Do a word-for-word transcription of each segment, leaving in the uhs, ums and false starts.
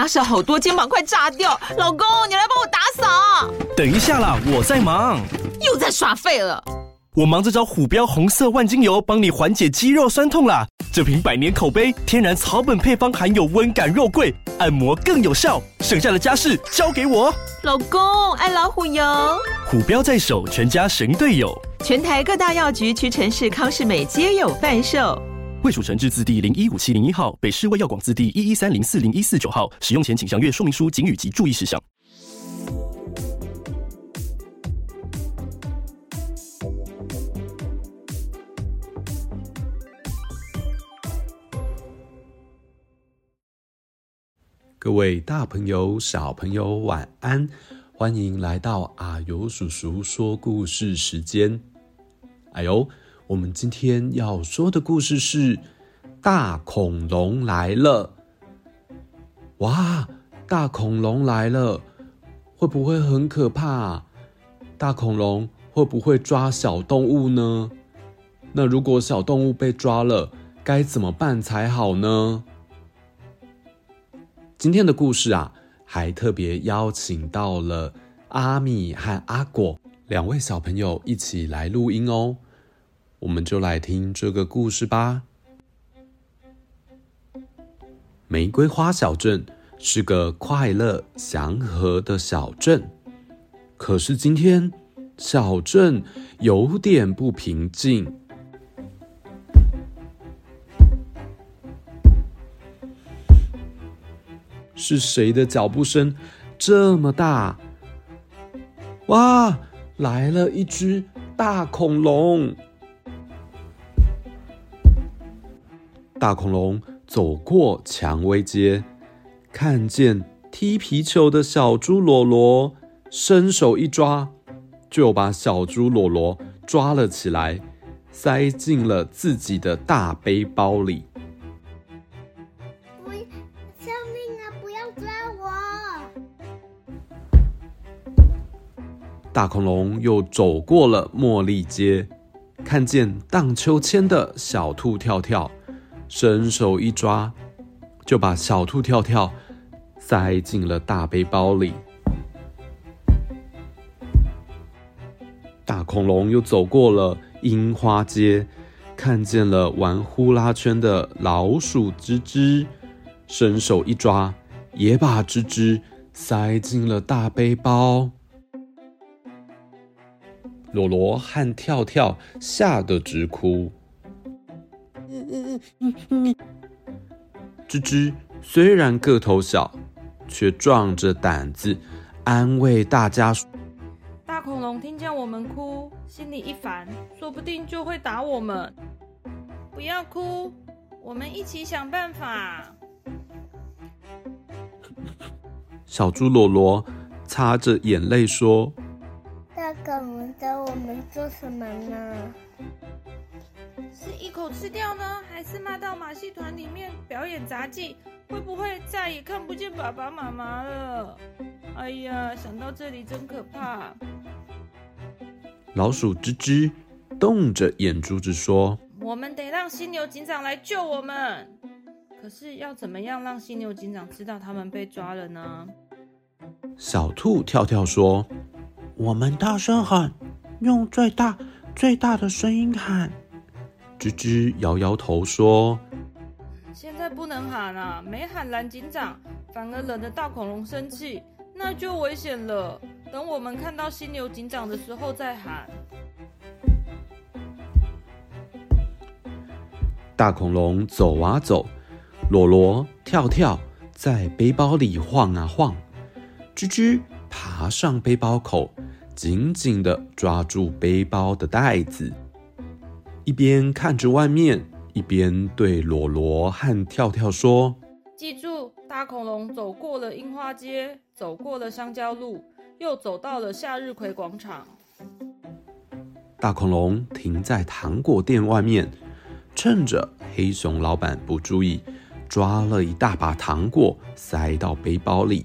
家事好多，肩膀快炸掉。老公，你来帮我打扫。 等一下啦，我在忙。 又在耍废了。 我忙着找虎标红色万金油，帮你缓解肌肉酸痛啦。这瓶百年口碑，天然草本配方，含有温感肉桂，按摩更有效。剩下的家事交给我。 老公，爱老虎油。 虎标在手，全家神队友。 全台各大药局、屈臣氏、康是美皆有贩售。 卫署成字字第零一五七零一号，北市卫药广字第一一三零四零一四九号。使用前请详阅说明书、警语及注意事项。 各位大朋友、小朋友，晚安！欢迎来到阿尤叔叔说故事时间。哎呦，我们今天要说的故事是大恐龙来了。哇，大恐龙来了，会不会很可怕？大恐龙会不会抓小动物呢？那如果小动物被抓了，该怎么办才好呢？今天的故事啊，还特别邀请到了阿米和阿果两位小朋友一起来录音哦。我们就来听这个故事吧。玫瑰花小镇是个快乐祥和的小镇，可是今天小镇有点不平静。是谁的脚步声这么大？哇，来了一只大恐龙！大恐龙走过蔷薇街，看见踢皮球的小猪罗罗，伸手一抓，就把小猪罗罗抓了起来，塞进了自己的大背包里。大恐龙又走过了茉莉街，看见荡秋千的小兔跳跳，伸手一抓，就把小兔跳跳塞进了大背包里。大恐龙又走过了樱花街，看见了玩呼啦圈的老鼠吱吱，伸手一抓，也把吱吱塞进了大背包。罗罗和跳跳吓得直哭。吱吱虽然个头小，却壮着胆子安慰大家说： 大恐龙听见我们哭，心里一烦，说不定就会打我们。不要哭，我们一起想办法。 小猪罗罗擦着眼泪说： 大恐龙找我们做什么呢？ 是一口吃掉呢，还是骂到马戏团里面表演杂技？会不会再也看不见爸爸妈妈了？哎呀，想到这里真可怕。 老鼠吱吱瞪着眼珠子说： 我们得让犀牛警长来救我们。可是要怎么样让犀牛警长知道他们被抓了呢？ 小兔跳跳说： 我们大声喊，用最大最大的声音喊。 吱吱摇摇头说： 现在不能喊啊，没喊蓝警长，反而惹得大恐龙生气，那就危险了。等我们看到犀牛警长的时候再喊。 大恐龙走啊走，罗罗跳跳在背包里晃啊晃，吱吱爬上背包口，紧紧地抓住背包的带子，一边看着外面，一边对罗罗和跳跳说： 记住，大恐龙走过了樱花街，走过了香蕉路，又走到了向日葵广场。 大恐龙停在糖果店外面，趁着黑熊老板不注意，抓了一大把糖果塞到背包里。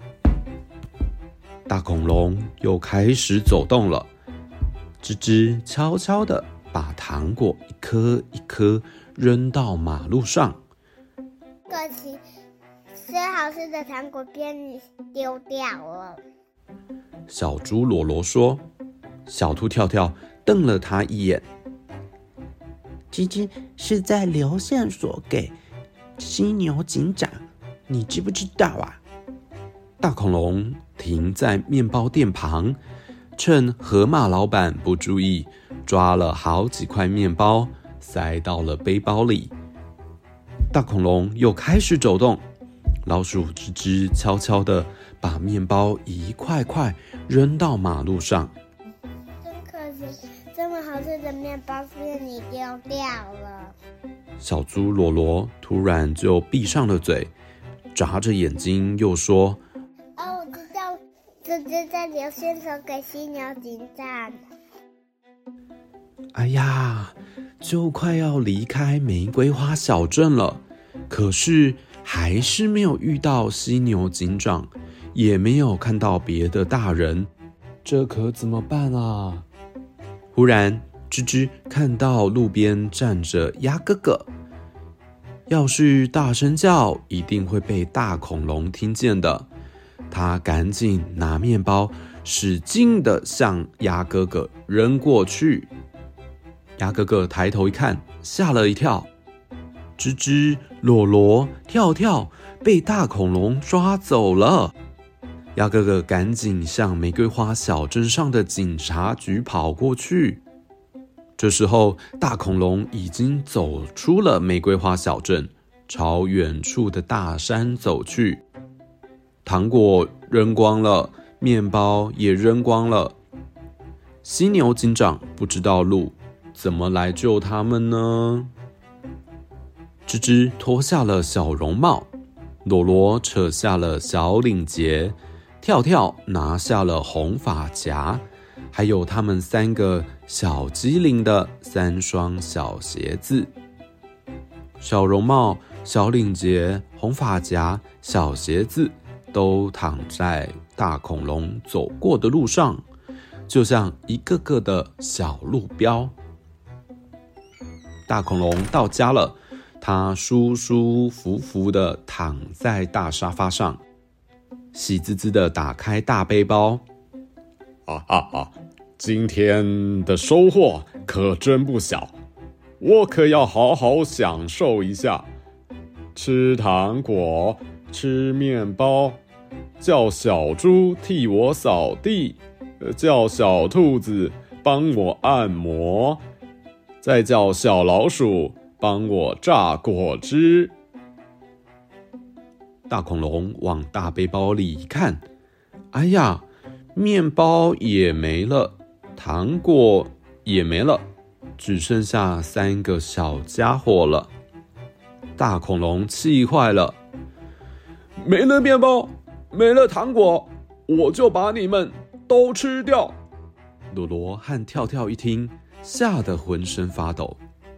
大恐龙又开始走动了，吱吱悄悄地把糖果一颗一颗扔到马路上。 可惜最好吃的糖果被你丢掉了。 小猪罗罗说。小兔跳跳瞪了他一眼。 芝芝是在留线索给犀牛警长，你知不知道啊？ 大恐龙停在面包店旁，趁河马老板不注意，抓了好几块面包塞到了背包里。大恐龙又开始走动，老鼠吱吱悄悄地把面包一块块扔到马路上。 真可惜，这么好吃的面包被你丢掉了。 小猪罗罗突然就闭上了嘴，眨着眼睛又说： 哦，我知道，这是在留线索给犀牛警长。 哎呀，就快要离开玫瑰花小镇了，可是还是没有遇到犀牛警长，也没有看到别的大人，这可怎么办啊？忽然，吱吱看到路边站着鸭哥哥，要是大声叫，一定会被大恐龙听见的。他赶紧拿面包，使劲地向鸭哥哥扔过去。鸭哥哥抬头一看，吓了一跳，吱吱、罗罗、跳跳被大恐龙抓走了。鸭哥哥赶紧向玫瑰花小镇上的警察局跑过去。这时候，大恐龙已经走出了玫瑰花小镇，朝远处的大山走去。糖果扔光了，面包也扔光了。犀牛警长不知道路，怎么来救他们呢？吱吱脱下了小绒帽，罗罗扯下了小领结，跳跳拿下了红发夹，还有他们三个小机灵的三双小鞋子。小绒帽、小领结、红发夹、小鞋子都躺在大恐龙走过的路上，就像一个个的小路标。大恐龙到家了，它舒舒服服地躺在大沙发上，喜滋滋地打开大背包。 啊哈哈，今天的收获可真不小，我可要好好享受一下。吃糖果，吃面包，叫小猪替我扫地，叫小兔子帮我按摩，再叫小老鼠帮我榨果汁。 大恐龙往大背包里一看，哎呀，面包也没了，糖果也没了，只剩下三个小家伙了。大恐龙气坏了， 没了面包，没了糖果，我就把你们都吃掉。 罗罗和跳跳一听，吓得浑身发抖。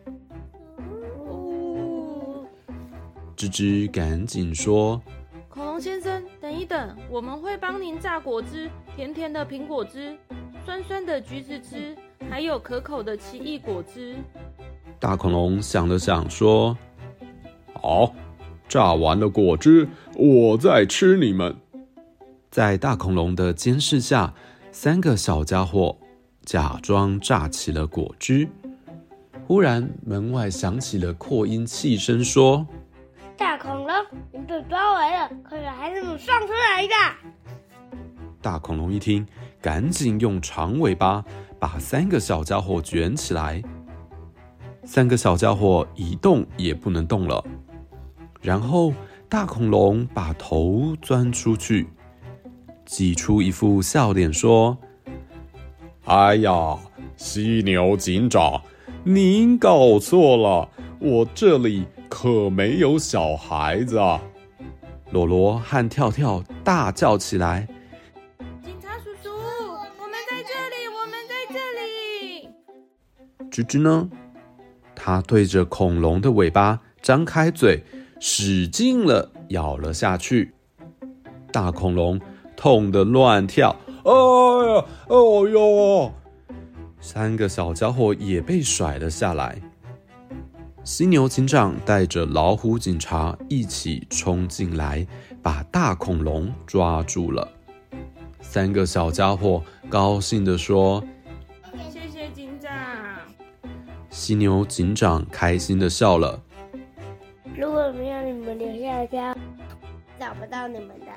吱吱赶紧说： 恐龙先生，等一等，我们会帮您榨果汁，甜甜的苹果汁，酸酸的橘子汁，还有可口的奇异果汁。 大恐龙想了想说： 好，榨完了果汁，我再吃你们。 在大恐龙的监视下，三个小家伙假装榨起了果汁。忽然，门外响起了扩音器声说： 大恐龙，你被抓回了，可是还是你放出来的。 大恐龙一听，赶紧用长尾巴把三个小家伙卷起来。三个小家伙一动也不能动了。然后大恐龙把头钻出去，挤出一副笑脸说： 哎呀，犀牛警长，您搞错了，我这里可没有小孩子啊。 罗罗和跳跳大叫起来： 警察叔叔，我们在这里，我们在这里。 吱吱呢？它对着恐龙的尾巴张开嘴，使劲了咬了下去。大恐龙痛得乱跳， 哎呀，哦哟！ 三个小家伙也被甩了下来。犀牛警长带着老虎警察一起冲进来， 把大恐龙抓住了。三个小家伙高兴地说： 谢谢警长。 犀牛警长开心地笑了。 如果没有你们留下来家，找不到你们的。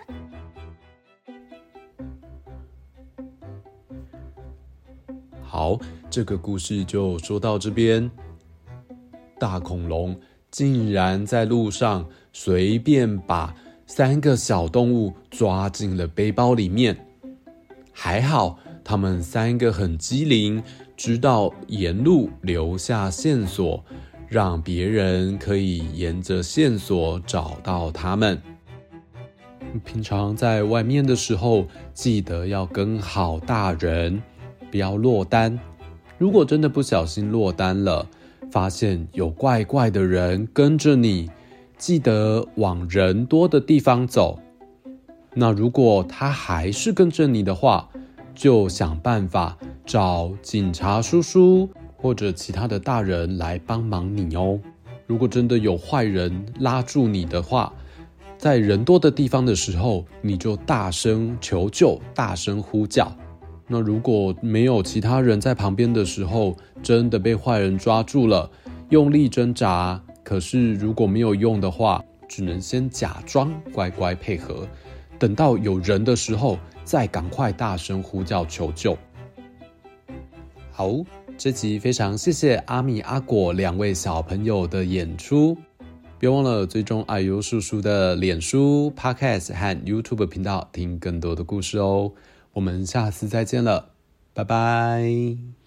好，这个故事就说到这边。大恐龙竟然在路上随便把三个小动物抓进了背包里面。还好他们三个很机灵，知道沿路留下线索，让别人可以沿着线索找到他们。平常在外面的时候，记得要跟好大人，不要落单。如果真的不小心落单了，发现有怪怪的人跟着你，记得往人多的地方走。那如果他还是跟着你的话，就想办法找警察叔叔或者其他的大人来帮忙你哦。如果真的有坏人拉住你的话，在人多的地方的时候，你就大声求救，大声呼叫。那如果没有其他人在旁边的时候，真的被坏人抓住了，用力挣扎，可是如果没有用的话，只能先假装乖乖配合，等到有人的时候，再赶快大声呼叫求救。好，这集非常谢谢阿米阿果两位小朋友的演出，别忘了追踪啊呦叔叔的脸书、Podcast 和 YouTube 频道，听更多的故事哦。我们下次再见了，拜拜。